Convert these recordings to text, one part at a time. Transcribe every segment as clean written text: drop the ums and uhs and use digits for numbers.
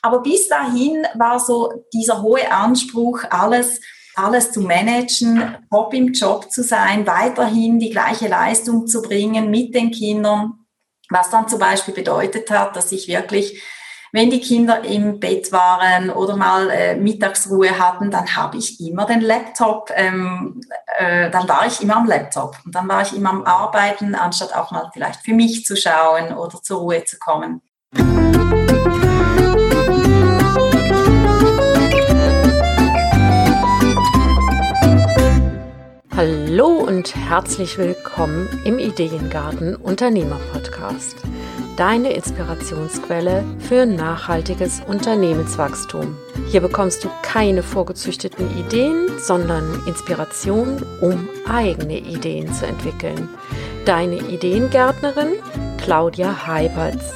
Aber bis dahin war so dieser hohe Anspruch, alles zu managen, top im Job zu sein, weiterhin die gleiche Leistung zu bringen mit den Kindern, was dann zum Beispiel bedeutet hat, dass ich wirklich, wenn die Kinder im Bett waren oder mal Mittagsruhe hatten, dann habe ich immer den Laptop, dann war ich immer am Laptop und dann war ich immer am Arbeiten, anstatt auch mal vielleicht für mich zu schauen oder zur Ruhe zu kommen. Hallo und herzlich willkommen im Ideengarten Unternehmer-Podcast. Deine Inspirationsquelle für nachhaltiges Unternehmenswachstum. Hier bekommst du keine vorgezüchteten Ideen, sondern Inspiration, um eigene Ideen zu entwickeln. Deine Ideengärtnerin Claudia Heiberts.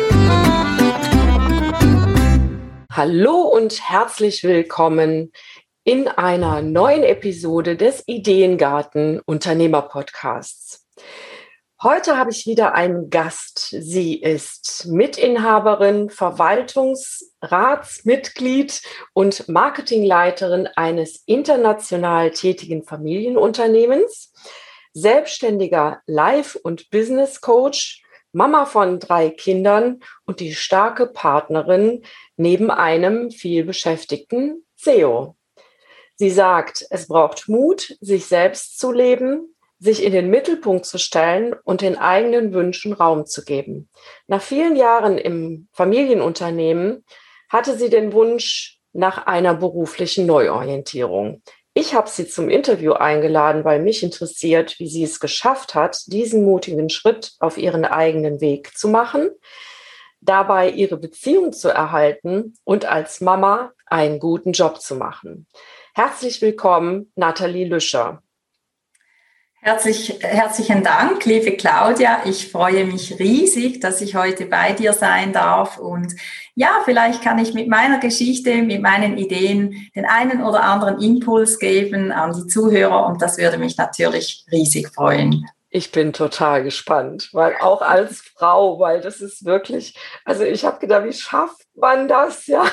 Hallo und herzlich willkommen in einer neuen Episode des Ideengarten Unternehmer Podcasts. Heute habe ich wieder einen Gast. Sie ist Mitinhaberin, Verwaltungsratsmitglied und Marketingleiterin eines international tätigen Familienunternehmens, selbstständiger Life- und Business-Coach, Mama von 3 Kindern und die starke Partnerin neben einem vielbeschäftigten SEO. Sie sagt, es braucht Mut, sich selbst zu leben, sich in den Mittelpunkt zu stellen und den eigenen Wünschen Raum zu geben. Nach vielen Jahren im Familienunternehmen hatte sie den Wunsch nach einer beruflichen Neuorientierung. Ich habe sie zum Interview eingeladen, weil mich interessiert, wie sie es geschafft hat, diesen mutigen Schritt auf ihren eigenen Weg zu machen, dabei ihre Beziehung zu erhalten und als Mama einen guten Job zu machen. Herzlich willkommen, Nathalie Lüscher. Herzlichen Dank, liebe Claudia. Ich freue mich riesig, dass ich heute bei dir sein darf. Und ja, vielleicht kann ich mit meiner Geschichte, mit meinen Ideen den einen oder anderen Impuls geben an die Zuhörer. Und das würde mich natürlich riesig freuen. Ich bin total gespannt, weil auch als Frau, weil das ist wirklich, also ich habe gedacht, wie schafft man das, ja?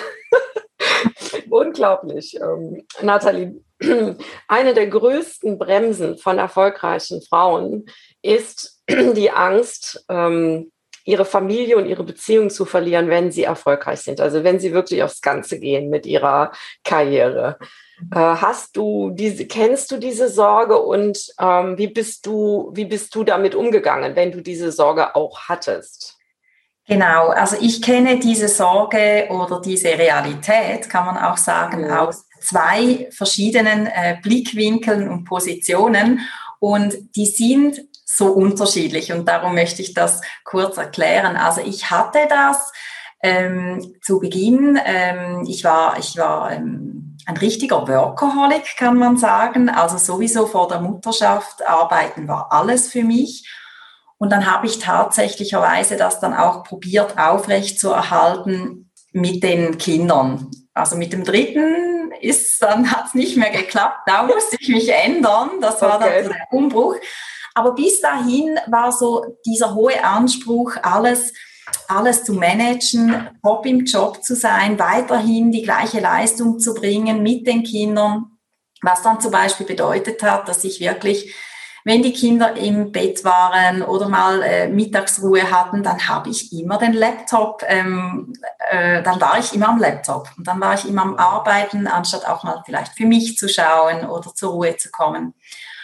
Unglaublich. Nathalie, eine der größten Bremsen von erfolgreichen Frauen ist die Angst, ihre Familie und ihre Beziehung zu verlieren, wenn sie erfolgreich sind. Also wenn sie wirklich aufs Ganze gehen mit ihrer Karriere. Kennst du diese Sorge und wie bist du damit umgegangen, wenn du diese Sorge auch hattest? Genau, also ich kenne diese Sorge oder diese Realität, kann man auch sagen, aus 2 verschiedenen Blickwinkeln und Positionen und die sind so unterschiedlich und darum möchte ich das kurz erklären. Also ich hatte das zu Beginn, ich war ein richtiger Workaholic, kann man sagen, also sowieso vor der Mutterschaft, Arbeiten war alles für mich. Und dann habe ich tatsächlicherweise das dann auch probiert aufrechtzuerhalten mit den Kindern. Also mit dem 3. hat es nicht mehr geklappt. Da musste ich mich ändern. Das war dann so der Umbruch. Aber bis dahin war so dieser hohe Anspruch, alles zu managen, top im Job zu sein, weiterhin die gleiche Leistung zu bringen mit den Kindern. Was dann zum Beispiel bedeutet hat, dass ich wirklich, wenn die Kinder im Bett waren oder mal Mittagsruhe hatten, dann habe ich immer den Laptop, dann war ich immer am Laptop und dann war ich immer am Arbeiten, anstatt auch mal vielleicht für mich zu schauen oder zur Ruhe zu kommen.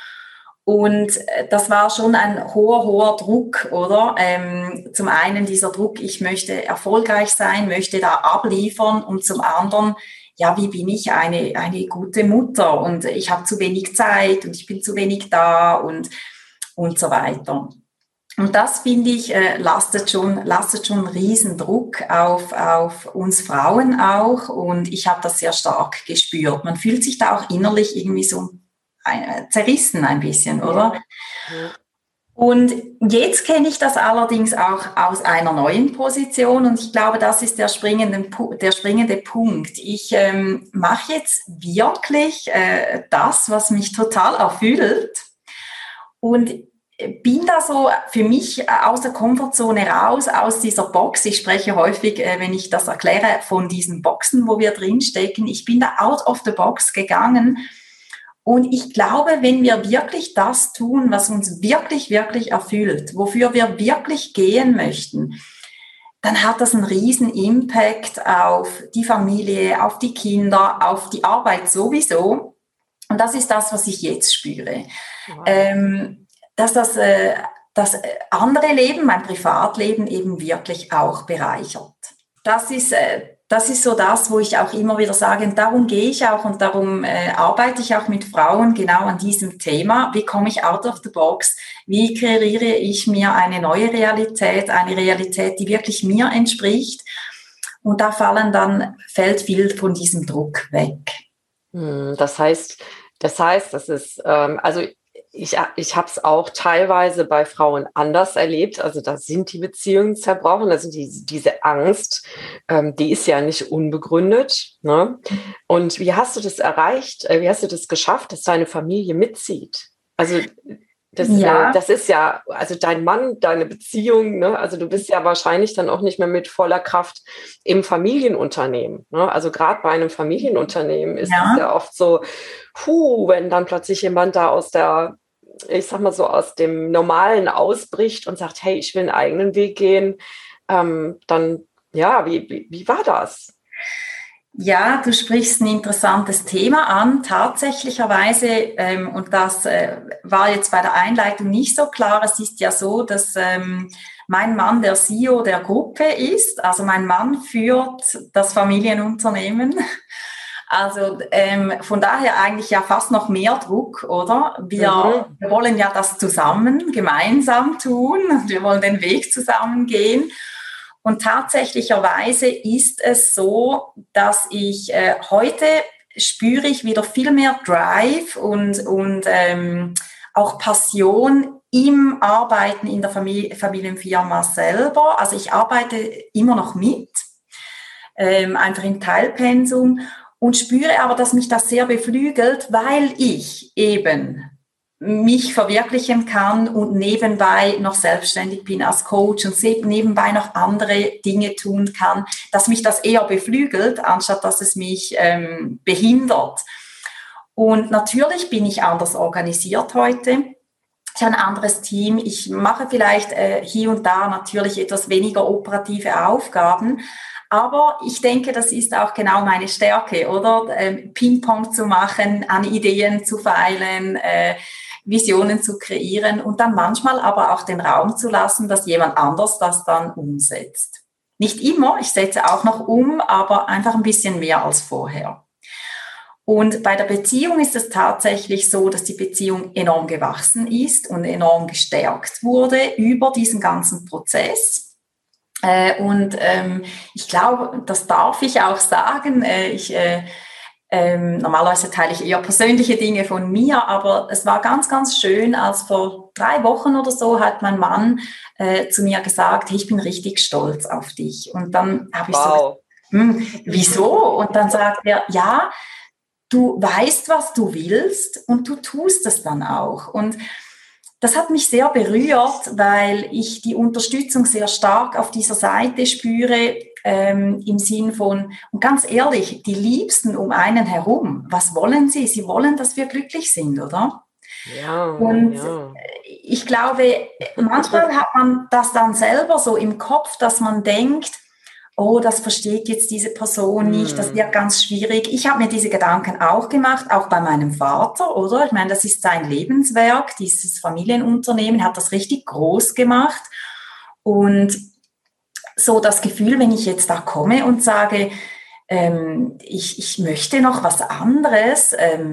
Und das war schon ein hoher Druck, oder? Zum einen dieser Druck, ich möchte erfolgreich sein, möchte da abliefern und zum anderen, ja, wie bin ich eine gute Mutter und ich habe zu wenig Zeit und ich bin zu wenig da und so weiter. Und das, finde ich, lastet schon einen riesen Druck auf uns Frauen auch und ich habe das sehr stark gespürt. Man fühlt sich da auch innerlich irgendwie so zerrissen ein bisschen, oder? Ja. Und jetzt kenne ich das allerdings auch aus einer neuen Position und ich glaube, das ist der springende Punkt. Ich mache jetzt wirklich das, was mich total erfüllt und bin da so für mich aus der Komfortzone raus, aus dieser Box. Ich spreche häufig, wenn ich das erkläre, von diesen Boxen, wo wir drinstecken. Ich bin da out of the box gegangen. Und ich glaube, wenn wir wirklich das tun, was uns wirklich, wirklich erfüllt, wofür wir wirklich gehen möchten, dann hat das einen riesen Impact auf die Familie, auf die Kinder, auf die Arbeit sowieso. Und das ist das, was ich jetzt spüre. Wow. Dass das andere Leben, mein Privatleben eben wirklich auch bereichert. Das ist so das, wo ich auch immer wieder sage, und darum gehe ich auch und darum arbeite ich auch mit Frauen genau an diesem Thema. Wie komme ich out of the box? Wie kreiere ich mir eine neue Realität, eine Realität, die wirklich mir entspricht? Und da fällt viel von diesem Druck weg. Das heißt, das ist, also ich habe es auch teilweise bei Frauen anders erlebt. Also da sind die Beziehungen zerbrochen, also diese Angst, die ist ja nicht unbegründet. Ne? Und wie hast du das erreicht? Wie hast du das geschafft, dass deine Familie mitzieht? Also das ist ja, also dein Mann, deine Beziehung, ne? Also du bist ja wahrscheinlich dann auch nicht mehr mit voller Kraft im Familienunternehmen. Ne? Also gerade bei einem Familienunternehmen ist es ja oft so, wenn dann plötzlich jemand da aus dem Normalen ausbricht und sagt, hey, ich will einen eigenen Weg gehen, dann, ja, wie war das? Ja, du sprichst ein interessantes Thema an. Tatsächlicherweise, und das war jetzt bei der Einleitung nicht so klar, es ist ja so, dass mein Mann der CEO der Gruppe ist. Also mein Mann führt das Familienunternehmen. Also von daher eigentlich ja fast noch mehr Druck, oder? Wir wollen ja das zusammen, gemeinsam tun. Wir wollen den Weg zusammen gehen. Und tatsächlicherweise ist es so, dass ich heute spüre ich wieder viel mehr Drive und auch Passion im Arbeiten in der Familienfirma selber. Also ich arbeite immer noch mit, einfach im Teilpensum und spüre aber, dass mich das sehr beflügelt, weil ich eben mich verwirklichen kann und nebenbei noch selbstständig bin als Coach und nebenbei noch andere Dinge tun kann, dass mich das eher beflügelt, anstatt dass es mich behindert. Und natürlich bin ich anders organisiert heute. Ich habe ein anderes Team. Ich mache vielleicht hier und da natürlich etwas weniger operative Aufgaben. Aber ich denke, das ist auch genau meine Stärke, oder? Ping-Pong zu machen, an Ideen zu feilen, Visionen zu kreieren und dann manchmal aber auch den Raum zu lassen, dass jemand anders das dann umsetzt. Nicht immer, ich setze auch noch um, aber einfach ein bisschen mehr als vorher. Und bei der Beziehung ist es tatsächlich so, dass die Beziehung enorm gewachsen ist und enorm gestärkt wurde über diesen ganzen Prozess. Ich glaube, das darf ich auch sagen. Normalerweise teile ich eher persönliche Dinge von mir, aber es war ganz, ganz schön, als vor 3 Wochen oder so hat mein Mann zu mir gesagt, hey, ich bin richtig stolz auf dich. Und dann habe ich so gesagt, wieso? Und dann sagt er, ja, du weißt, was du willst und du tust es dann auch. Und das hat mich sehr berührt, weil ich die Unterstützung sehr stark auf dieser Seite spüre, im Sinn von, und ganz ehrlich, die Liebsten um einen herum, was wollen sie? Sie wollen, dass wir glücklich sind, oder? Ja. Und ich glaube, manchmal hat man das dann selber so im Kopf, dass man denkt, oh, das versteht jetzt diese Person nicht, das wird ganz schwierig. Ich habe mir diese Gedanken auch gemacht, auch bei meinem Vater, oder? Ich meine, das ist sein Lebenswerk, dieses Familienunternehmen, hat das richtig groß gemacht. Und so das Gefühl, wenn ich jetzt da komme und sage, ich möchte noch was anderes,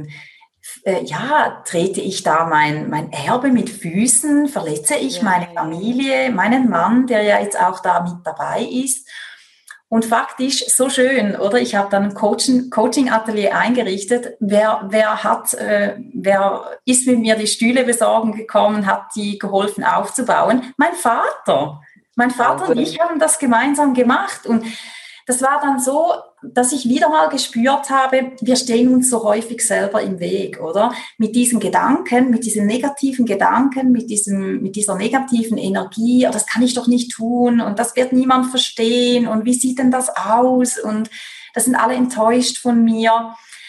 trete ich da mein Erbe mit Füßen, verletze ich meine Familie, meinen Mann, der ja jetzt auch da mit dabei ist. Und faktisch so schön, oder? Ich habe dann ein Coaching-Atelier eingerichtet. Wer ist mit mir die Stühle besorgen gekommen, hat die geholfen aufzubauen? Mein Vater und ich haben das gemeinsam gemacht. Und das war dann so dass ich wieder mal gespürt habe, wir stehen uns so häufig selber im Weg, oder? Mit diesen Gedanken, mit diesen negativen Gedanken, mit dieser negativen Energie, oh, das kann ich doch nicht tun und das wird niemand verstehen und wie sieht denn das aus? Und das sind alle enttäuscht von mir,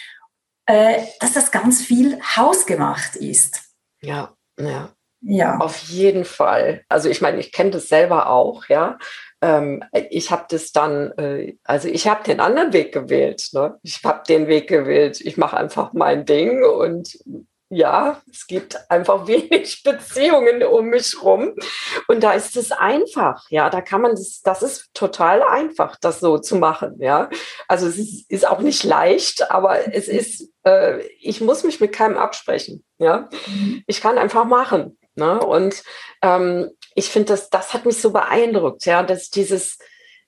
dass das ganz viel hausgemacht ist. Ja, ja. Ja. Auf jeden Fall. Also ich meine, ich kenne das selber auch, ja. Ich habe das dann, also ich habe den anderen Weg gewählt. Ne? Ich habe den Weg gewählt. Ich mache einfach mein Ding und ja, es gibt einfach wenig Beziehungen um mich rum. Und da ist es einfach, ja, da kann man das ist total einfach, das so zu machen, ja. Also es ist auch nicht leicht, aber es ist, ich muss mich mit keinem absprechen, ja. Ich kann einfach machen, ne? Und ich finde, das hat mich so beeindruckt, ja, dass dieses,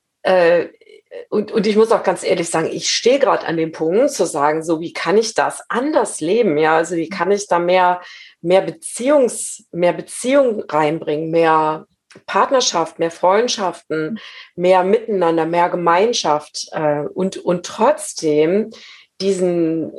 und ich muss auch ganz ehrlich sagen, ich stehe gerade an dem Punkt zu sagen, so wie kann ich das anders leben, ja, also wie kann ich da mehr Beziehung reinbringen, mehr Partnerschaft, mehr Freundschaften, mehr Miteinander, mehr Gemeinschaft und trotzdem diesen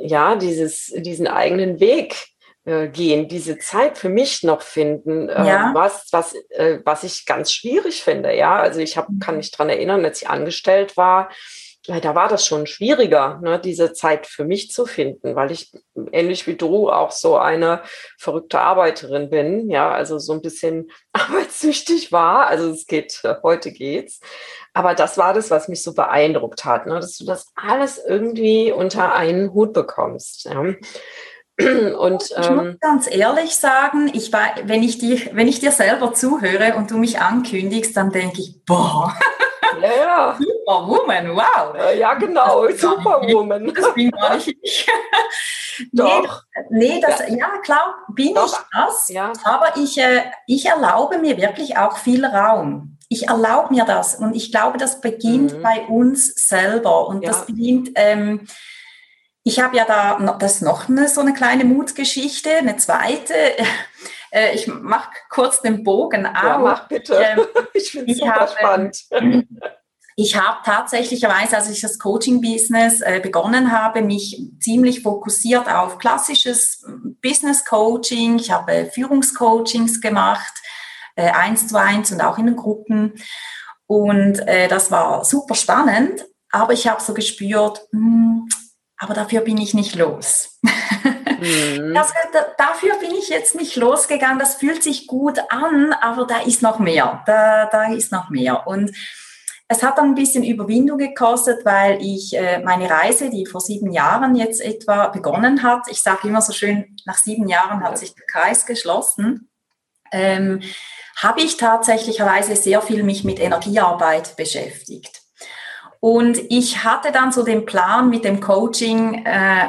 eigenen Weg gehen, diese Zeit für mich noch finden, Ja. was ich ganz schwierig finde. Ja, also kann mich dran erinnern, als ich angestellt war, da war das schon schwieriger, ne, diese Zeit für mich zu finden, weil ich ähnlich wie du auch so eine verrückte Arbeiterin bin, ja, also so ein bisschen arbeitssüchtig war. Also heute geht's. Aber das war das, was mich so beeindruckt hat, ne, dass du das alles irgendwie unter einen Hut bekommst. Ja. Und, ich muss ganz ehrlich sagen, wenn ich dir selber zuhöre und du mich ankündigst, dann denke ich, boah, ja. Superwoman, wow. Ja, genau, Superwoman. Das bin gar nicht ich. Doch. Ja, klar, bin Doch. Ich das, ja. Aber ich erlaube mir wirklich auch viel Raum. Ich erlaube mir das und ich glaube, das beginnt bei uns selber und das beginnt... ich habe ja das ist noch so eine kleine Mutgeschichte, eine zweite. Ich mache kurz den Bogen auf. Ja, mach bitte. Ich finde es super spannend. Ich habe tatsächlicherweise, als ich das Coaching-Business begonnen habe, mich ziemlich fokussiert auf klassisches Business-Coaching. Ich habe Führungscoachings gemacht, 1:1 und auch in den Gruppen. Und das war super spannend, aber ich habe so gespürt, aber dafür bin ich nicht los. Dafür bin ich jetzt nicht losgegangen. Das fühlt sich gut an, aber da ist noch mehr. Da ist noch mehr. Und es hat dann ein bisschen Überwindung gekostet, weil ich meine Reise, die vor 7 Jahren jetzt etwa begonnen hat, ich sage immer so schön, nach 7 Jahren hat sich der Kreis geschlossen, habe ich tatsächlicherweise sehr viel mich mit Energiearbeit beschäftigt. Und ich hatte dann so den Plan mit dem Coaching,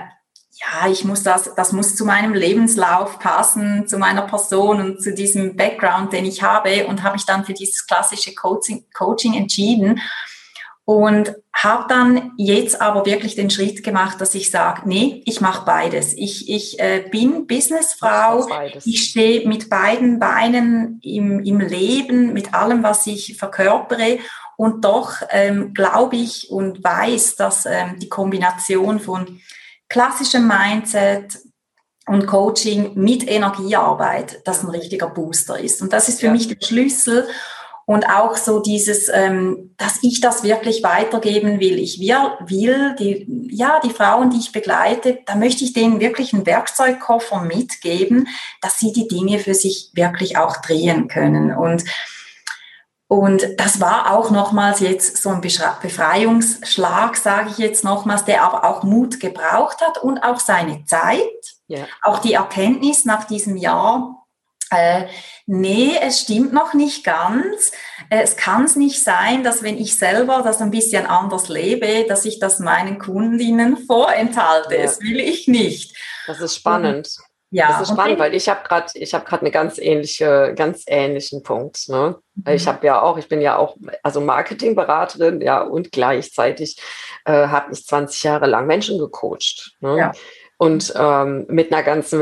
das muss zu meinem Lebenslauf passen, zu meiner Person und zu diesem Background, den ich habe, und habe mich dann für dieses klassische Coaching entschieden und habe dann jetzt aber wirklich den Schritt gemacht, dass ich sage, nee, ich mache beides. Ich bin Businessfrau, ich stehe mit beiden Beinen im Leben, mit allem, was ich verkörpere. Und doch glaube ich und weiß, dass die Kombination von klassischem Mindset und Coaching mit Energiearbeit, das ein richtiger Booster ist. Und das ist für mich der Schlüssel und auch so dieses, dass ich das wirklich weitergeben will. Ich will die Frauen, die ich begleite, da möchte ich denen wirklich einen Werkzeugkoffer mitgeben, dass sie die Dinge für sich wirklich auch drehen können. Und das war auch nochmals jetzt so ein Befreiungsschlag, sage ich jetzt nochmals, der aber auch Mut gebraucht hat und auch seine Zeit. Ja. Auch die Erkenntnis nach diesem Jahr, nee, es stimmt noch nicht ganz. Es kann es nicht sein, dass wenn ich selber das ein bisschen anders lebe, dass ich das meinen Kundinnen vorenthalte. Ja. Das will ich nicht. Das ist spannend. Das ist spannend, weil ich habe gerade einen ganz ähnlichen Punkt. Ne? Ich bin ja auch also Marketingberaterin, ja, und gleichzeitig habe ich 20 Jahre lang Menschen gecoacht. Ne? Ja. und mit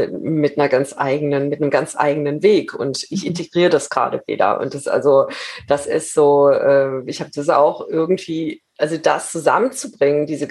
einem ganz eigenen Weg. Und ich integriere das gerade wieder. Und das ist so, ich habe das auch irgendwie, also das zusammenzubringen, diese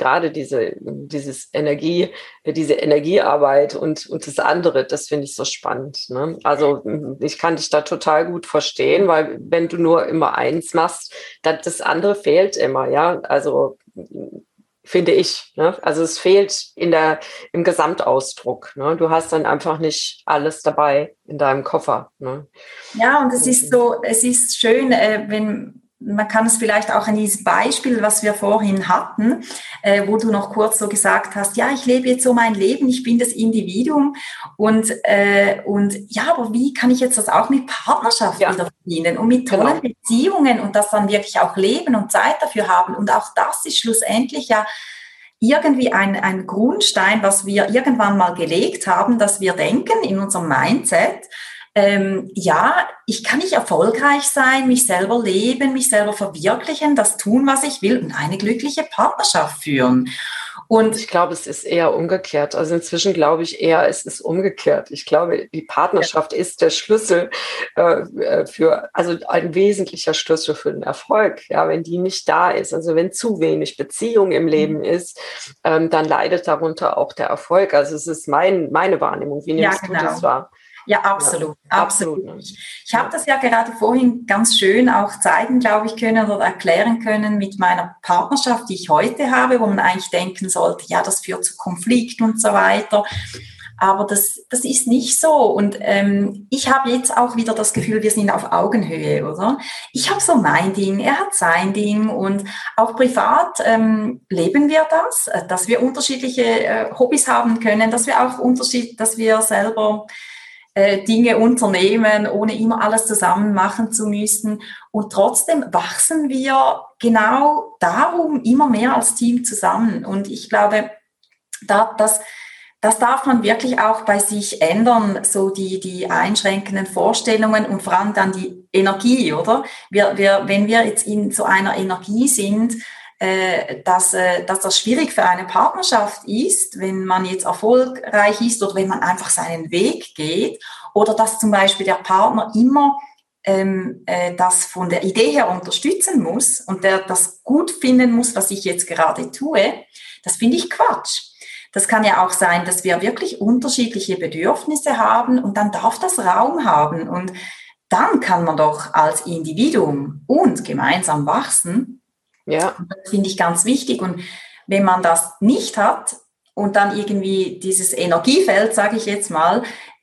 Energiearbeit und das andere, das finde ich so spannend. Ne? Also ich kann dich da total gut verstehen, weil wenn du nur immer eins machst, dann das andere fehlt immer, ja. Also finde ich. Ne? Also es fehlt im Gesamtausdruck. Ne? Du hast dann einfach nicht alles dabei in deinem Koffer. Ne? Ja, und es ist schön, wenn man kann es vielleicht auch an dieses Beispiel, was wir vorhin hatten, wo du noch kurz so gesagt hast, ja, ich lebe jetzt so mein Leben, ich bin das Individuum und ja, aber wie kann ich jetzt das auch mit Partnerschaft wieder verbinden und mit tollen Beziehungen und das dann wirklich auch leben und Zeit dafür haben und auch das ist schlussendlich ja irgendwie ein Grundstein, was wir irgendwann mal gelegt haben, dass wir denken in unserem Mindset, ja, ich kann nicht erfolgreich sein, mich selber leben, mich selber verwirklichen, das tun, was ich will und eine glückliche Partnerschaft führen. Und ich glaube, es ist eher umgekehrt. Also inzwischen glaube ich eher, es ist umgekehrt. Ich glaube, die Partnerschaft ist der Schlüssel also ein wesentlicher Schlüssel für den Erfolg. Ja, wenn die nicht da ist, also wenn zu wenig Beziehung im Leben ist, dann leidet darunter auch der Erfolg. Also es ist meine Wahrnehmung. Wie nimmst du das wahr? Ja, absolut. Ich habe das ja gerade vorhin ganz schön auch zeigen, glaube ich, können oder erklären können mit meiner Partnerschaft, die ich heute habe, wo man eigentlich denken sollte, ja, das führt zu Konflikt und so weiter. Aber das ist nicht so. Und ich habe jetzt auch wieder das Gefühl, wir sind auf Augenhöhe, oder? Ich habe so mein Ding, er hat sein Ding und auch privat leben wir das, dass wir unterschiedliche Hobbys haben können, dass wir selber Dinge unternehmen, ohne immer alles zusammen machen zu müssen. Und trotzdem wachsen wir genau darum immer mehr als Team zusammen. Und ich glaube, das darf man wirklich auch bei sich ändern, so die einschränkenden Vorstellungen und vor allem dann die Energie, oder? Wenn wir jetzt in so einer Energie sind, dass das schwierig für eine Partnerschaft ist, wenn man jetzt erfolgreich ist oder wenn man einfach seinen Weg geht oder dass zum Beispiel der Partner immer das von der Idee her unterstützen muss und der das gut finden muss, was ich jetzt gerade tue, das finde ich Quatsch. Das kann ja auch sein, dass wir wirklich unterschiedliche Bedürfnisse haben und dann darf das Raum haben und dann kann man doch als Individuum und gemeinsam wachsen. Ja. Das finde ich ganz wichtig. Und wenn man das nicht hat und dann irgendwie dieses Energiefeld, sage ich jetzt mal,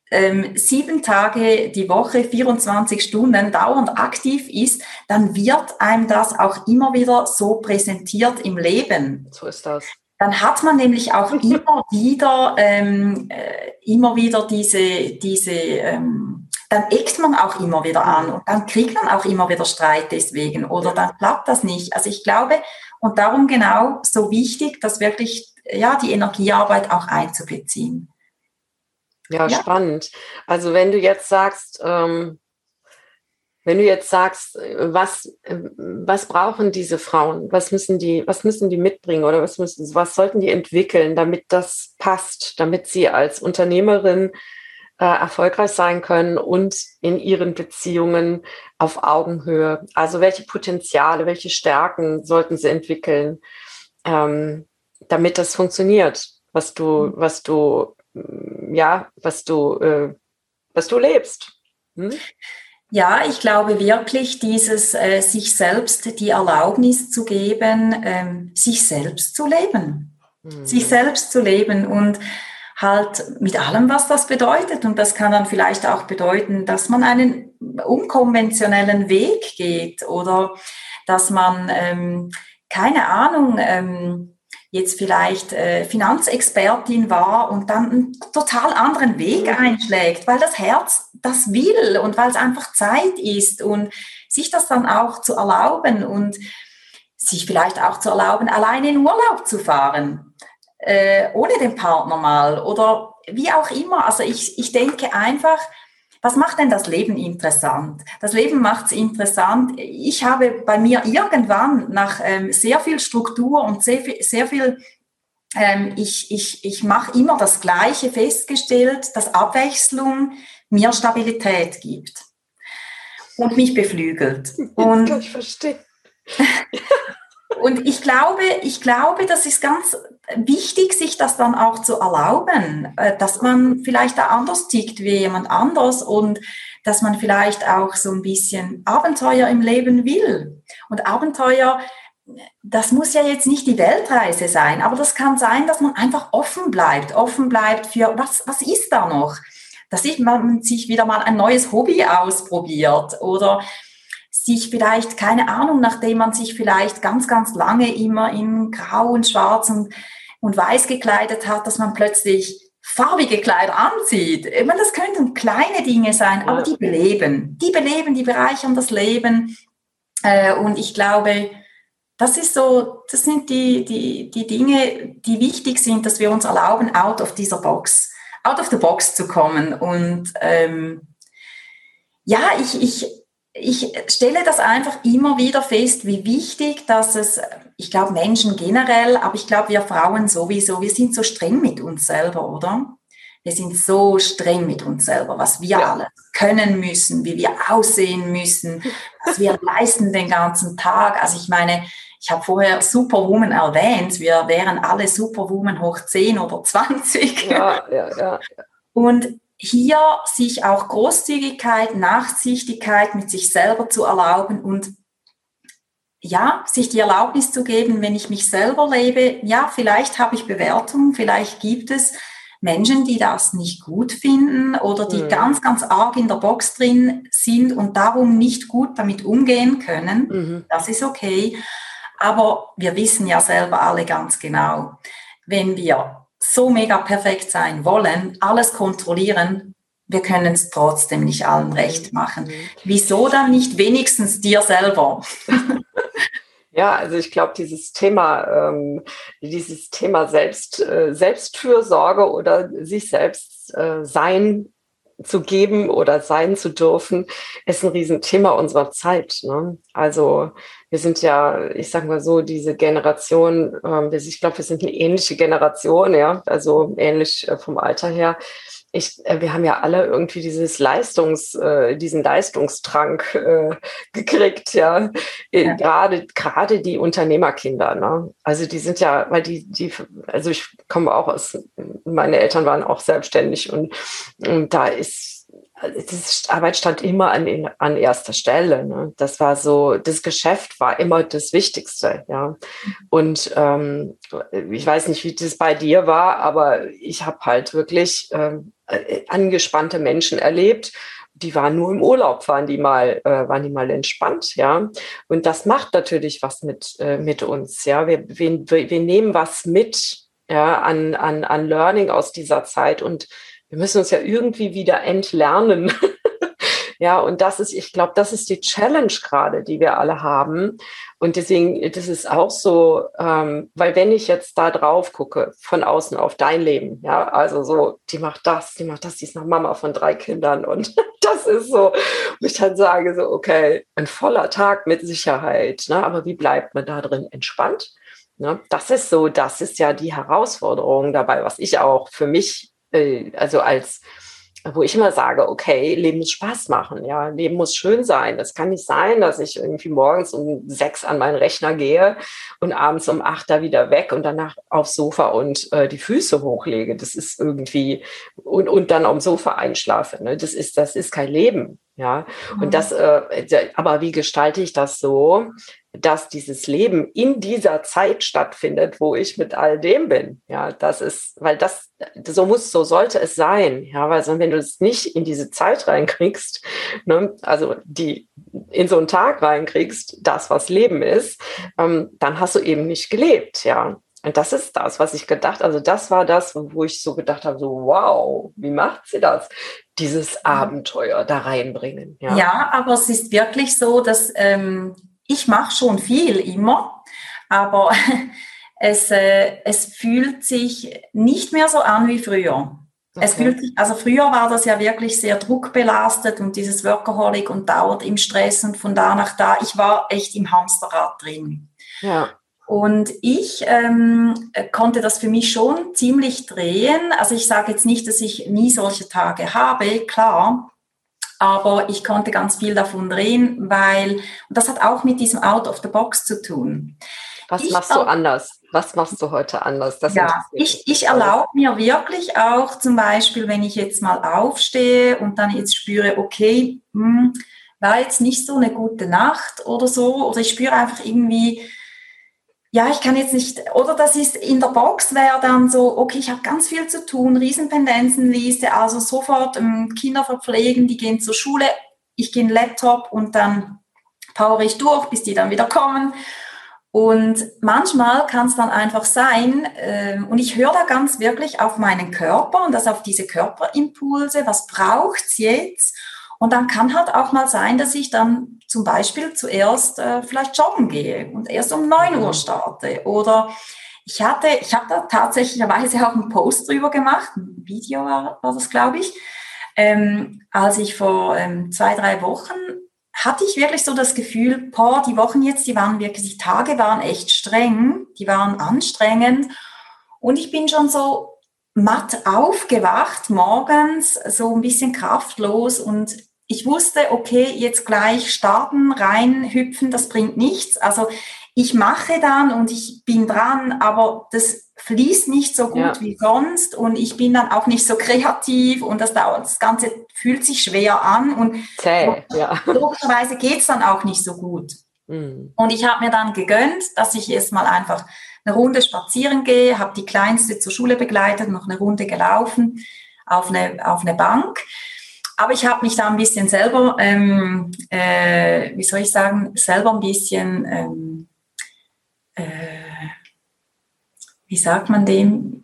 7 Tage die Woche, 24 Stunden dauernd aktiv ist, dann wird einem das auch immer wieder so präsentiert im Leben. So ist das. Dann hat man nämlich auch immer wieder dann eckt man auch immer wieder an und dann kriegt man auch immer wieder Streit deswegen oder dann klappt das nicht. Also ich glaube, und darum genau so wichtig, dass wirklich die Energiearbeit auch einzubeziehen. Ja, spannend. Also wenn du jetzt sagst, was brauchen diese Frauen? Was müssen die mitbringen oder was sollten die entwickeln, damit das passt, damit sie als Unternehmerin erfolgreich sein können und in ihren Beziehungen auf Augenhöhe? Also welche Potenziale, welche Stärken sollten sie entwickeln, damit das funktioniert, was du lebst? Ja, ich glaube wirklich, dieses sich selbst die Erlaubnis zu geben, sich selbst zu leben. Sich selbst zu leben und halt mit allem, was das bedeutet. Und das kann dann vielleicht auch bedeuten, dass man einen unkonventionellen Weg geht oder dass man, keine Ahnung, jetzt vielleicht Finanzexpertin war und dann einen total anderen Weg einschlägt, weil das Herz das will und weil es einfach Zeit ist und sich das dann auch zu erlauben und sich vielleicht auch zu erlauben, alleine in Urlaub zu fahren. Ohne den Partner mal oder wie auch immer. Also ich denke einfach, was macht denn das Leben interessant? Das Leben macht es interessant. Ich habe bei mir irgendwann nach sehr viel Struktur und sehr viel ich mache immer das Gleiche, festgestellt, dass Abwechslung mir Stabilität gibt und mich beflügelt. Jetzt kann ich verstehen. Und ich glaube, das ist ganz wichtig, sich das dann auch zu erlauben, dass man vielleicht da anders tickt wie jemand anders und dass man vielleicht auch so ein bisschen Abenteuer im Leben will. Und Abenteuer, das muss ja jetzt nicht die Weltreise sein, aber das kann sein, dass man einfach offen bleibt für, was ist da noch? Dass man sich wieder mal ein neues Hobby ausprobiert oder sich vielleicht, keine Ahnung, nachdem man sich vielleicht ganz, ganz lange immer in Grau und Schwarz und Weiß gekleidet hat, dass man plötzlich farbige Kleider anzieht. Ich meine, das könnten kleine Dinge sein, aber die beleben, die bereichern das Leben. Und ich glaube, das sind die Dinge, die wichtig sind, dass wir uns erlauben, out of the box zu kommen. Und ich stelle das einfach immer wieder fest, wie wichtig, dass ich glaube Menschen generell, aber ich glaube wir Frauen sowieso, wir sind so streng mit uns selber, oder? Wir sind so streng mit uns selber, was wir alles können müssen, wie wir aussehen müssen, was wir leisten den ganzen Tag. Also ich meine, ich habe vorher Superwoman erwähnt, wir wären alle Superwoman hoch 10 oder 20. Ja. Und hier sich auch Großzügigkeit, Nachsichtigkeit mit sich selber zu erlauben und sich die Erlaubnis zu geben, wenn ich mich selber lebe, vielleicht habe ich Bewertungen, vielleicht gibt es Menschen, die das nicht gut finden oder die ganz, ganz arg in der Box drin sind und darum nicht gut damit umgehen können. Das ist okay. Aber wir wissen ja selber alle ganz genau, wenn wir so mega perfekt sein wollen, alles kontrollieren, wir können es trotzdem nicht allen recht machen. Wieso dann nicht wenigstens dir selber? Ja, also ich glaube, dieses Thema Selbstfürsorge oder sich selbst sein zu geben oder sein zu dürfen, ist ein Riesenthema unserer Zeit. Ne? Also wir sind ja, ich sage mal so, diese Generation, ich glaube, wir sind eine ähnliche Generation, ja, also ähnlich vom Alter her. Wir haben ja alle irgendwie diesen Leistungsdrang gekriegt, ja. Gerade die Unternehmerkinder, ne? Also die sind ja, weil also ich komme auch meine Eltern waren auch selbstständig und da Arbeit stand immer an erster Stelle. Ne? Das war so, das Geschäft war immer das Wichtigste, ja. Und ich weiß nicht, wie das bei dir war, aber ich habe halt wirklich angespannte Menschen erlebt. Die waren nur im Urlaub, waren die mal entspannt, ja. Und das macht natürlich was mit uns, ja. Wir nehmen was mit, ja, an Learning aus dieser Zeit und wir müssen uns ja irgendwie wieder entlernen. Ja, und ich glaube, das ist die Challenge gerade, die wir alle haben. Und deswegen, das ist auch so, weil wenn ich jetzt da drauf gucke, von außen auf dein Leben, ja, also so, die macht das, die ist noch Mama von 3 Kindern und das ist so, wo ich dann sage so, okay, ein voller Tag mit Sicherheit, ne, aber wie bleibt man da drin entspannt? Ne? Das ist ja die Herausforderung dabei, was ich auch für mich wo ich immer sage, okay, Leben muss Spaß machen, ja, Leben muss schön sein. Es kann nicht sein, dass ich irgendwie morgens um 6 an meinen Rechner gehe und abends um 8 da wieder weg und danach aufs Sofa und die Füße hochlege. Das ist irgendwie, und dann am Sofa einschlafe. Ne? Das ist kein Leben, ja. Und aber wie gestalte ich das so, dass dieses Leben in dieser Zeit stattfindet, wo ich mit all dem bin. Ja, so sollte es sein. Ja, weil wenn du es nicht in diese Zeit reinkriegst, ne, also in so einen Tag reinkriegst, das, was Leben ist, dann hast du eben nicht gelebt. Ja. Und das ist das, was ich das war das, wo ich so gedacht habe, so, wow, wie macht sie das? Dieses Abenteuer da reinbringen. Ja, aber es ist wirklich so, dass ich mache schon viel immer, aber es fühlt sich nicht mehr so an wie früher. Okay. Früher war das ja wirklich sehr druckbelastet und dieses Workaholic und dauert im Stress und von da nach da. Ich war echt im Hamsterrad drin. Ja. Und ich konnte das für mich schon ziemlich drehen. Also ich sage jetzt nicht, dass ich nie solche Tage habe, klar. Aber ich konnte ganz viel davon drehen, und das hat auch mit diesem Out of the Box zu tun. Was machst du anders? Was machst du heute anders? Das ich erlaube mir wirklich auch zum Beispiel, wenn ich jetzt mal aufstehe und dann jetzt spüre, okay, war jetzt nicht so eine gute Nacht oder so, oder ich spüre einfach irgendwie, ja, ich kann jetzt nicht, oder das ist in der Box, wäre dann so, okay, ich habe ganz viel zu tun, Riesenpendenzenliste, also sofort Kinder verpflegen, die gehen zur Schule, ich gehe in den Laptop und dann power ich durch, bis die dann wieder kommen. Und manchmal kann es dann einfach sein, und ich höre da ganz wirklich auf meinen Körper und das auf diese Körperimpulse, was braucht's jetzt? Und dann kann halt auch mal sein, dass ich dann zum Beispiel zuerst vielleicht joggen gehe und erst um 9 Uhr starte. Oder ich habe da tatsächlicherweise auch einen Post drüber gemacht, ein Video war das, glaube ich, als ich vor 2-3 Wochen hatte ich wirklich so das Gefühl, die Wochen jetzt, die Tage waren echt streng, die waren anstrengend und ich bin schon so matt aufgewacht morgens, so ein bisschen kraftlos und ich wusste, okay, jetzt gleich starten, reinhüpfen, das bringt nichts. Also ich mache dann und ich bin dran, aber das fließt nicht so gut wie sonst und ich bin dann auch nicht so kreativ und das Ganze fühlt sich schwer an und logischerweise geht es dann auch nicht so gut. Und ich habe mir dann gegönnt, dass ich erstmal einfach eine Runde spazieren gehe, habe die Kleinste zur Schule begleitet, noch eine Runde gelaufen auf eine Bank. Aber ich habe mich da ein bisschen selber, selber ein bisschen, wie sagt man dem,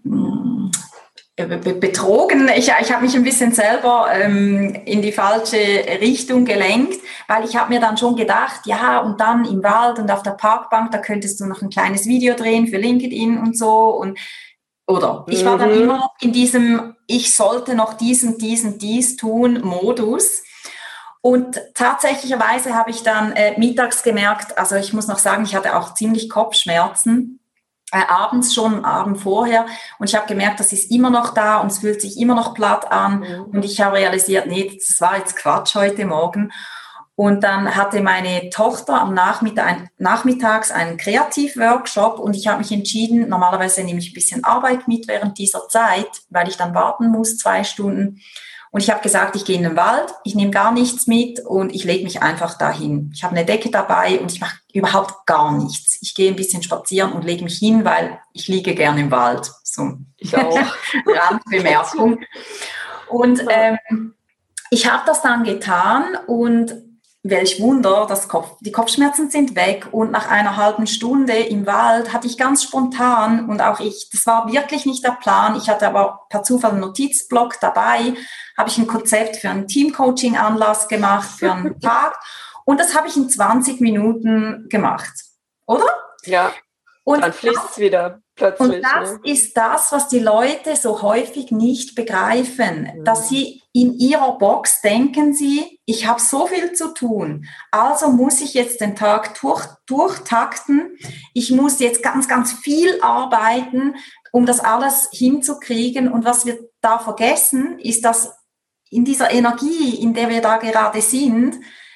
betrogen. Ich habe mich ein bisschen selber in die falsche Richtung gelenkt, weil ich habe mir dann schon gedacht, ja, und dann im Wald und auf der Parkbank, da könntest du noch ein kleines Video drehen für LinkedIn und so. Oder ich war dann immer noch in diesem, ich sollte noch dies tun Modus. Und tatsächlicherweise habe ich dann mittags gemerkt, also ich muss noch sagen, ich hatte auch ziemlich Kopfschmerzen, abends schon, am Abend vorher. Und ich habe gemerkt, das ist immer noch da und es fühlt sich immer noch platt an. Und ich habe realisiert, nee, das war jetzt Quatsch heute Morgen. Und dann hatte meine Tochter am nachmittags einen Kreativworkshop und ich habe mich entschieden, normalerweise nehme ich ein bisschen Arbeit mit während dieser Zeit, weil ich dann warten muss, 2 Stunden. Und ich habe gesagt, ich gehe in den Wald, ich nehme gar nichts mit und ich lege mich einfach dahin. Ich habe eine Decke dabei und ich mache überhaupt gar nichts. Ich gehe ein bisschen spazieren und lege mich hin, weil ich liege gerne im Wald. So. Ich auch. Randbemerkung. Und ich habe das dann getan und welch Wunder, die Kopfschmerzen sind weg und nach einer halben Stunde im Wald hatte ich ganz spontan und auch das war wirklich nicht der Plan, ich hatte aber per Zufall einen Notizblock dabei, habe ich ein Konzept für einen Teamcoaching-Anlass gemacht, für einen Tag und das habe ich in 20 Minuten gemacht, oder? Ja, und dann fließt es wieder. Plötzlich, und das ist das, was die Leute so häufig nicht begreifen, dass sie in ihrer Box denken ich habe so viel zu tun, also muss ich jetzt den Tag durchtakten, ich muss jetzt ganz, ganz viel arbeiten, um das alles hinzukriegen und was wir da vergessen, ist, dass in dieser Energie, in der wir da gerade sind,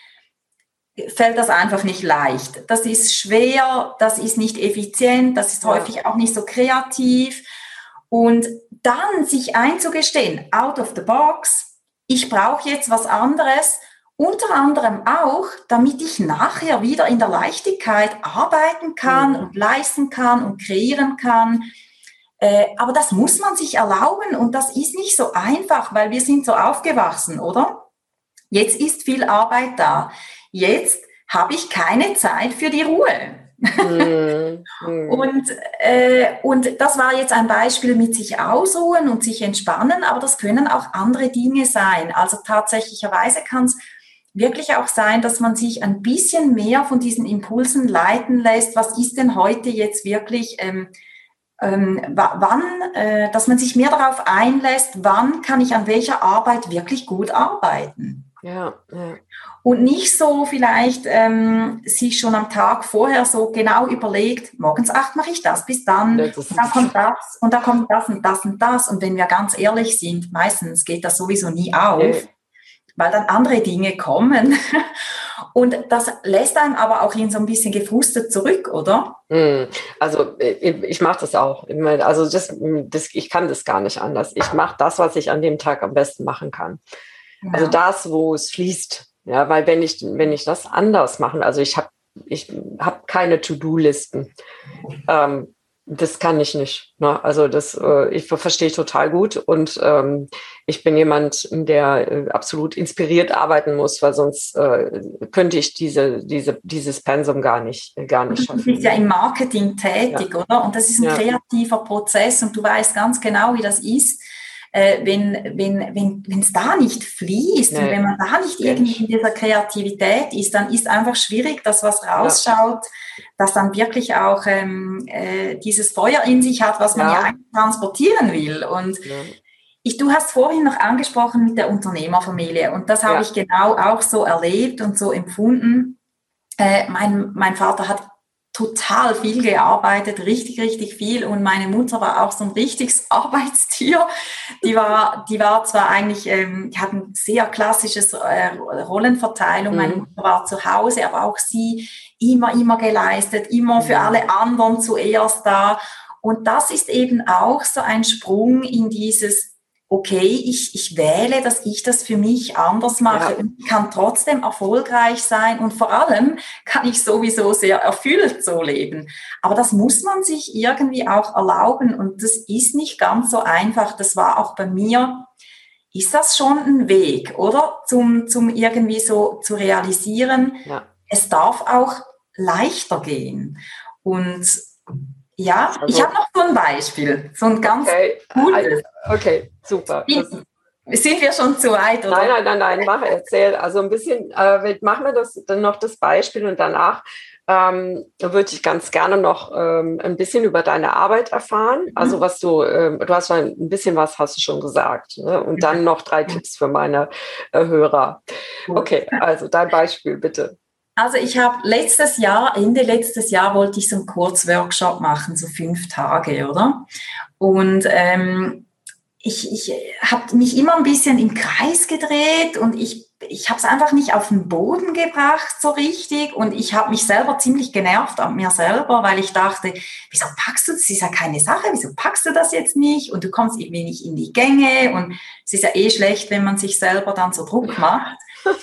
fällt das einfach nicht leicht. Das ist schwer, das ist nicht effizient, das ist häufig auch nicht so kreativ. Und dann sich einzugestehen, out of the box, ich brauche jetzt was anderes, unter anderem auch, damit ich nachher wieder in der Leichtigkeit arbeiten kann und leisten kann und kreieren kann. Aber das muss man sich erlauben und das ist nicht so einfach, weil wir sind so aufgewachsen, oder? Jetzt ist viel Arbeit da. Jetzt habe ich keine Zeit für die Ruhe. Und das war jetzt ein Beispiel mit sich ausruhen und sich entspannen, aber das können auch andere Dinge sein. Also tatsächlicherweise kann es wirklich auch sein, dass man sich ein bisschen mehr von diesen Impulsen leiten lässt. Was ist denn heute jetzt wirklich, dass man sich mehr darauf einlässt, wann kann ich an welcher Arbeit wirklich gut arbeiten. Ja, ja. Und nicht so vielleicht sich schon am Tag vorher so genau überlegt, morgens 8 mache ich das, bis dann, Ja, und dann kommt das und dann kommt das und das und das. Und wenn wir ganz ehrlich sind, meistens geht das sowieso nie auf, weil dann andere Dinge kommen. Und das lässt einem aber auch ihn so ein bisschen gefrustet zurück, oder? Also ich mache das auch. Also ich kann das gar nicht anders. Ich mache das, was ich an dem Tag am besten machen kann. Also Ja. das, wo es fließt. Ja, weil wenn ich das anders mache, also ich hab keine To-Do-Listen. Das kann ich nicht. Ne? Also ich verstehe total gut und ich bin jemand, der absolut inspiriert arbeiten muss, weil sonst könnte ich dieses Pensum gar nicht Du schaffen. bist ja im Marketing tätig, Ja. oder? Und das ist ein kreativer Prozess und du weißt ganz genau, wie das ist, wenn es da nicht fließt und wenn man da nicht irgendwie in dieser Kreativität ist, dann ist einfach schwierig, dass was rausschaut, das dann wirklich auch dieses Feuer in sich hat, was man ja eigentlich transportieren will. Und du hast vorhin noch angesprochen mit der Unternehmerfamilie und das habe ich genau auch so erlebt und so empfunden. Mein Vater hat total viel gearbeitet, richtig, richtig viel. Und meine Mutter war auch so ein richtiges Arbeitstier. Die war zwar eigentlich, die hat ein sehr klassisches Rollenverteilung. Meine Mutter war zu Hause, aber auch sie immer geleistet, immer für alle anderen zuerst da. Und das ist eben auch so ein Sprung in dieses, okay, ich wähle, dass ich das für mich anders mache und kann trotzdem erfolgreich sein und vor allem kann ich sowieso sehr erfüllt so leben. Aber das muss man sich irgendwie auch erlauben und das ist nicht ganz so einfach. Das war auch bei mir, ist das schon ein Weg, oder? Zum irgendwie so zu realisieren, es darf auch leichter gehen. Und ja, also, ich habe noch so ein Beispiel, so ein ganz gutes. Okay, super. Sind wir schon zu weit, oder? Nein, erzähl. Also ein bisschen, machen wir dann noch das Beispiel und danach würde ich ganz gerne noch ein bisschen über deine Arbeit erfahren. Also was du hast schon ein bisschen was hast du schon gesagt, ne? Und dann noch 3 Tipps für meine Hörer. Okay, also dein Beispiel bitte. Also ich habe Ende letztes Jahr wollte ich so einen Kurzworkshop machen, so 5 Tage, oder? Und ich habe mich immer ein bisschen im Kreis gedreht und ich habe es einfach nicht auf den Boden gebracht so richtig und ich habe mich selber ziemlich genervt an mir selber, weil ich dachte, wieso packst du das? Das ist ja keine Sache, wieso packst du das jetzt nicht? Und du kommst irgendwie nicht in die Gänge und es ist ja schlecht, wenn man sich selber dann so Druck macht.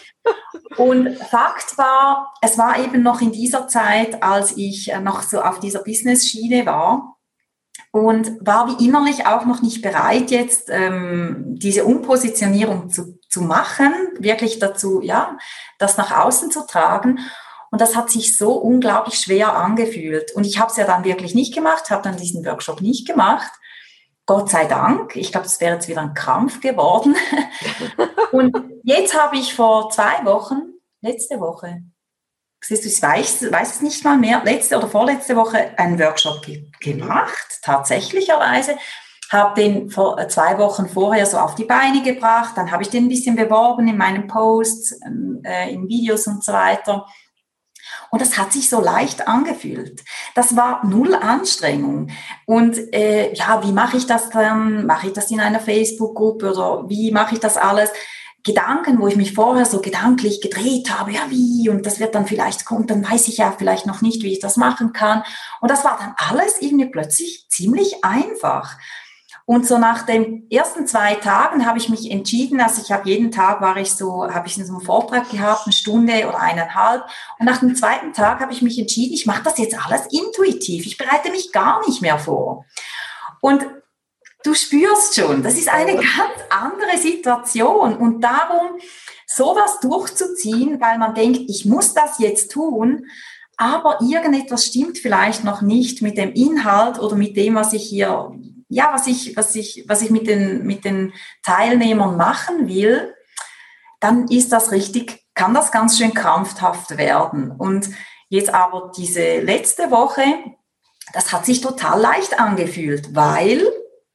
Und Fakt war, es war eben noch in dieser Zeit, als ich noch so auf dieser Business-Schiene war und war wie innerlich auch noch nicht bereit, jetzt diese Umpositionierung zu machen, wirklich dazu, das nach außen zu tragen. Und das hat sich so unglaublich schwer angefühlt. Und ich habe es ja dann wirklich nicht gemacht, habe dann diesen Workshop nicht gemacht. Gott sei Dank. Ich glaube, das wäre jetzt wieder ein Krampf geworden. Und jetzt habe ich vor 2 Wochen, letzte Woche, siehst du, ich weiß es nicht mal mehr, letzte oder vorletzte Woche einen Workshop gemacht, tatsächlicherweise. Habe den 2 Wochen vorher so auf die Beine gebracht, dann habe ich den ein bisschen beworben in meinen Posts, in Videos und so weiter. Und das hat sich so leicht angefühlt. Das war 0 Anstrengung. Und wie mache ich das dann? Mache ich das in einer Facebook-Gruppe oder wie mache ich das alles? Gedanken, wo ich mich vorher so gedanklich gedreht habe, wie, und das wird dann vielleicht kommen, dann weiß ich ja vielleicht noch nicht, wie ich das machen kann. Und das war dann alles irgendwie plötzlich ziemlich einfach. Und so nach den ersten 2 Tagen habe ich mich entschieden, also ich habe jeden Tag habe ich so einen Vortrag gehabt, 1 Stunde oder 1,5. Und nach dem 2. Tag habe ich mich entschieden, ich mache das jetzt alles intuitiv. Ich bereite mich gar nicht mehr vor. Und du spürst schon, das ist eine ganz andere Situation. Und darum, sowas durchzuziehen, weil man denkt, ich muss das jetzt tun, aber irgendetwas stimmt vielleicht noch nicht mit dem Inhalt oder mit dem, was ich hier, was ich mit den Teilnehmern machen will, dann kann das ganz schön krampfhaft werden. Und jetzt aber diese letzte Woche, das hat sich total leicht angefühlt, weil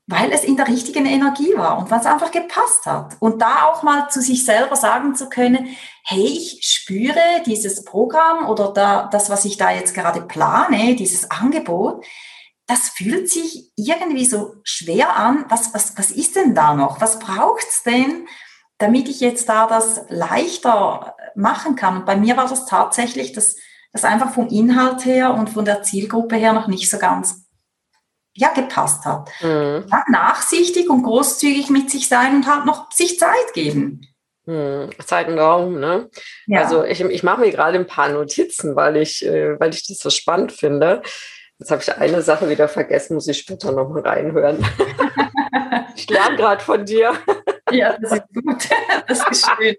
weil es in der richtigen Energie war und weil es einfach gepasst hat. Und da auch mal zu sich selber sagen zu können, hey, ich spüre dieses Programm oder das, was ich da jetzt gerade plane, dieses Angebot, das fühlt sich irgendwie so schwer an. Was ist denn da noch? Was braucht's denn, damit ich jetzt da das leichter machen kann? Und bei mir war das tatsächlich, das einfach vom Inhalt her und von der Zielgruppe her noch nicht so ganz gepasst hat. Mhm. Ja, nachsichtig und großzügig mit sich sein und halt noch sich Zeit geben. Zeit und Raum, ne? Ja. Also ich mache mir gerade ein paar Notizen, weil ich das so spannend finde. Jetzt habe ich eine Sache wieder vergessen, muss ich später nochmal reinhören. Ich lerne gerade von dir. Ja, das ist gut. Das ist schön.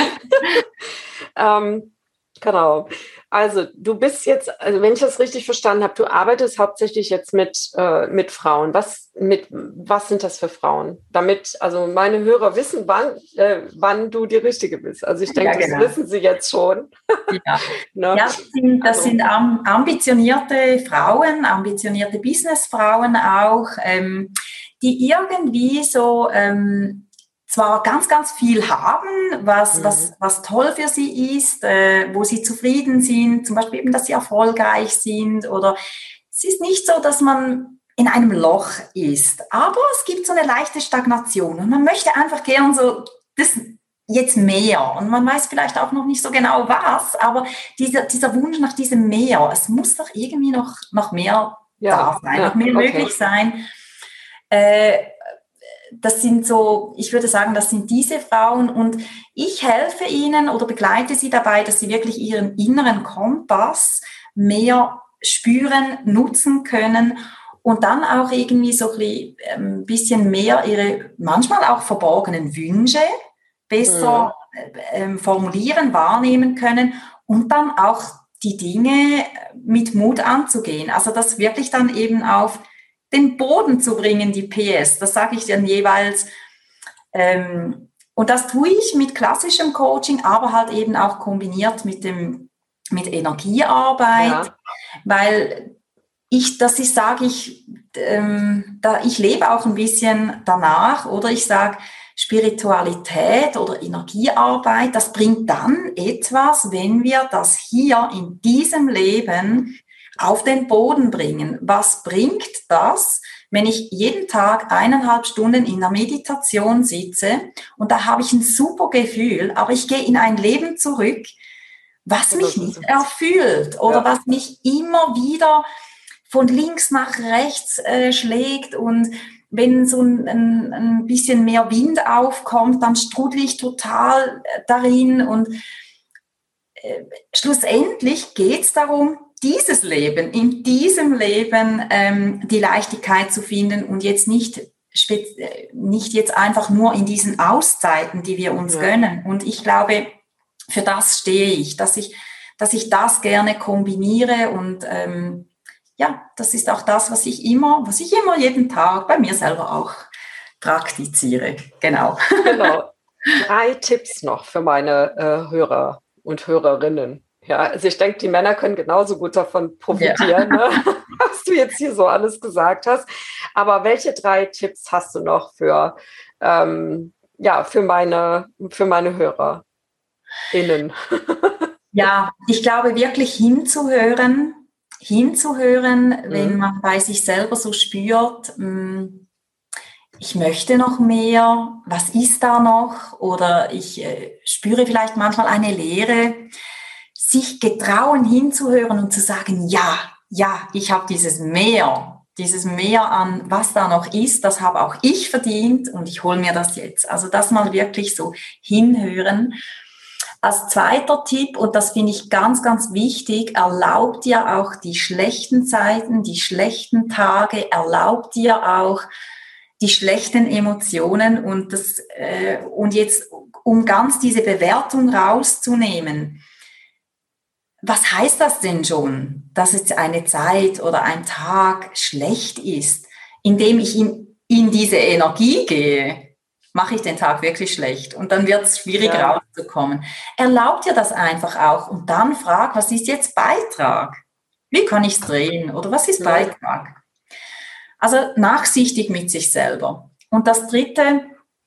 Genau. Also du bist jetzt, also wenn ich das richtig verstanden habe, du arbeitest hauptsächlich jetzt mit Frauen. Was sind das für Frauen? Damit also meine Hörer wissen, wann du die Richtige bist. Also ich denke, genau. Das wissen sie jetzt schon. Ja, Ne? das sind ambitionierte Frauen, ambitionierte Businessfrauen auch, die irgendwie so zwar ganz, ganz viel haben, was toll für sie ist, wo sie zufrieden sind, zum Beispiel eben, dass sie erfolgreich sind, oder es ist nicht so, dass man in einem Loch ist, aber es gibt so eine leichte Stagnation und man möchte einfach gern so das jetzt mehr und man weiß vielleicht auch noch nicht so genau was, aber dieser Wunsch nach diesem Mehr, es muss doch irgendwie noch mehr da sein, noch mehr möglich sein. Das sind so, ich würde sagen, das sind diese Frauen und ich helfe ihnen oder begleite sie dabei, dass sie wirklich ihren inneren Kompass mehr spüren, nutzen können und dann auch irgendwie so ein bisschen mehr ihre manchmal auch verborgenen Wünsche besser formulieren, wahrnehmen können und dann auch die Dinge mit Mut anzugehen. Also das wirklich dann eben auf den Boden zu bringen, die PS. Das sage ich dann jeweils. Und das tue ich mit klassischem Coaching, aber halt eben auch kombiniert mit Energiearbeit, weil ich lebe auch ein bisschen danach, oder ich sage, Spiritualität oder Energiearbeit, das bringt dann etwas, wenn wir das hier in diesem Leben auf den Boden bringen. Was bringt das, wenn ich jeden Tag 1,5 Stunden in der Meditation sitze und da habe ich ein super Gefühl, aber ich gehe in ein Leben zurück, was mich nicht erfüllt oder was mich immer wieder von links nach rechts schlägt und wenn so ein bisschen mehr Wind aufkommt, dann strudel ich total darin und schlussendlich geht es darum, in diesem Leben die Leichtigkeit zu finden und jetzt nicht jetzt einfach nur in diesen Auszeiten, die wir uns gönnen. Und ich glaube, für das stehe ich, dass ich das gerne kombiniere und das ist auch das, was ich immer jeden Tag bei mir selber auch praktiziere. Genau. 3 Tipps noch für meine Hörer und Hörerinnen. Ja, also ich denke, die Männer können genauso gut davon profitieren, ne? Was du jetzt hier so alles gesagt hast. Aber welche 3 Tipps hast du noch für meine HörerInnen? Ja, ich glaube wirklich hinzuhören, wenn man bei sich selber so spürt, ich möchte noch mehr, was ist da noch? Oder ich spüre vielleicht manchmal eine Leere. Sich getrauen hinzuhören und zu sagen, ja, ich habe dieses Mehr an, was da noch ist, das habe auch ich verdient und ich hole mir das jetzt. Also das mal wirklich so hinhören. Als zweiter Tipp, und das finde ich ganz, ganz wichtig, erlaubt dir auch die schlechten Zeiten, die schlechten Tage, erlaubt dir auch die schlechten Emotionen und jetzt, um ganz diese Bewertung rauszunehmen. Was heißt das denn schon, dass jetzt eine Zeit oder ein Tag schlecht ist? Indem ich in diese Energie gehe, mache ich den Tag wirklich schlecht und dann wird es schwierig rauszukommen. Erlaub dir das einfach auch und dann frag, was ist jetzt Beitrag? Wie kann ich es drehen oder was ist Beitrag? Also nachsichtig mit sich selber. Und das Dritte,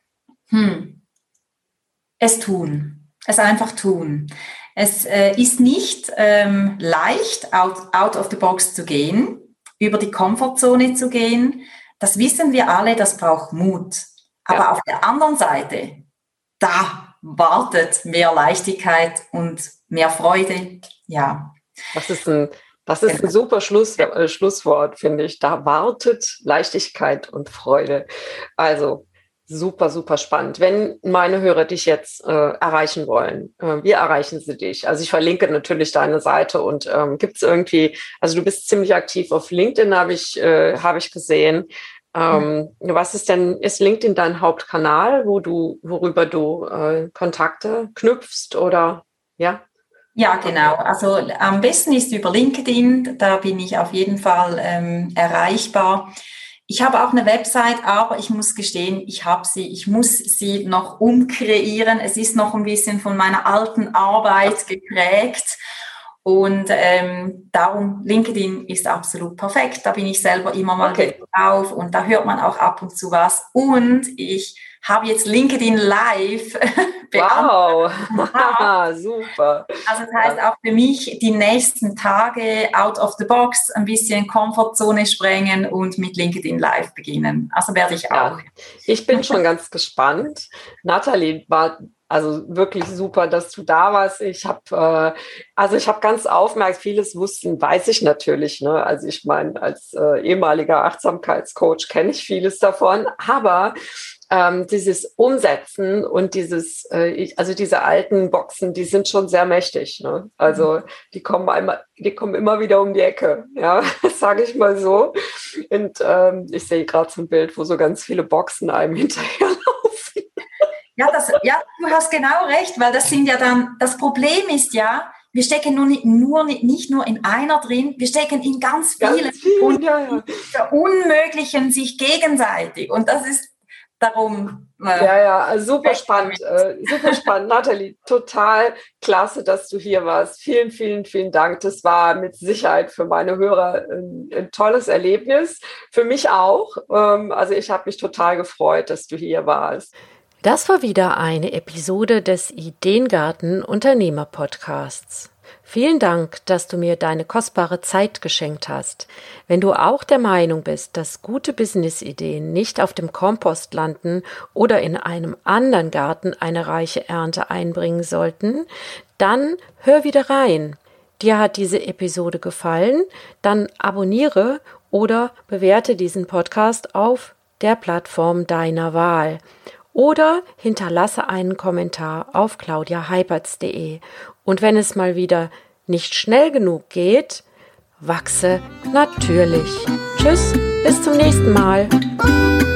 es tun. Es einfach tun. Es ist nicht leicht, out of the box zu gehen, über die Komfortzone zu gehen. Das wissen wir alle, das braucht Mut. Aber auf der anderen Seite, da wartet mehr Leichtigkeit und mehr Freude. Ja. Das ist ein super Schlusswort, finde ich. Da wartet Leichtigkeit und Freude. Also super, super spannend. Wenn meine Hörer dich jetzt erreichen wollen, wie erreichen sie dich? Also ich verlinke natürlich deine Seite und gibt es irgendwie, also du bist ziemlich aktiv auf LinkedIn, habe ich gesehen. Ist LinkedIn dein Hauptkanal, worüber du Kontakte knüpfst oder ja? Ja, genau. Also am besten ist über LinkedIn, da bin ich auf jeden Fall erreichbar. Ich habe auch eine Website, aber ich muss gestehen, ich muss sie noch umkreieren. Es ist noch ein bisschen von meiner alten Arbeit geprägt. Und darum, LinkedIn ist absolut perfekt. Da bin ich selber immer mal drauf und da hört man auch ab und zu was. Und ich habe jetzt LinkedIn Live Wow, super. Also das heißt auch für mich die nächsten Tage out of the box, ein bisschen Komfortzone sprengen und mit LinkedIn Live beginnen. Also werde ich auch. Ich bin schon ganz gespannt. Nathalie, war also wirklich super, dass du da warst. Ich habe ganz aufmerksam, vieles weiß ich natürlich. Ne? Also ich meine, als ehemaliger Achtsamkeitscoach kenne ich vieles davon, aber dieses Umsetzen und diese alten Boxen, die sind schon sehr mächtig. Ne? Also die kommen immer wieder um die Ecke, ja, sage ich mal so. Und ich sehe gerade so ein Bild, wo so ganz viele Boxen einem hinterherlaufen. Ja, du hast genau recht, weil das sind ja dann, das Problem ist ja, wir stecken nicht nur in einer drin, wir stecken in ganz vielen und verunmöglichen sich gegenseitig. Und das ist darum. Super spannend. Super spannend. Nathalie, total klasse, dass du hier warst. Vielen, vielen, vielen Dank. Das war mit Sicherheit für meine Hörer ein tolles Erlebnis. Für mich auch. Also ich habe mich total gefreut, dass du hier warst. Das war wieder eine Episode des Ideengarten Unternehmer Podcasts. Vielen Dank, dass du mir deine kostbare Zeit geschenkt hast. Wenn du auch der Meinung bist, dass gute Business-Ideen nicht auf dem Kompost landen oder in einem anderen Garten eine reiche Ernte einbringen sollten, dann hör wieder rein. Dir hat diese Episode gefallen? Dann abonniere oder bewerte diesen Podcast auf der Plattform deiner Wahl. Oder hinterlasse einen Kommentar auf claudiaheipertz.de. Und wenn es mal wieder nicht schnell genug geht, wachse natürlich. Tschüss, bis zum nächsten Mal.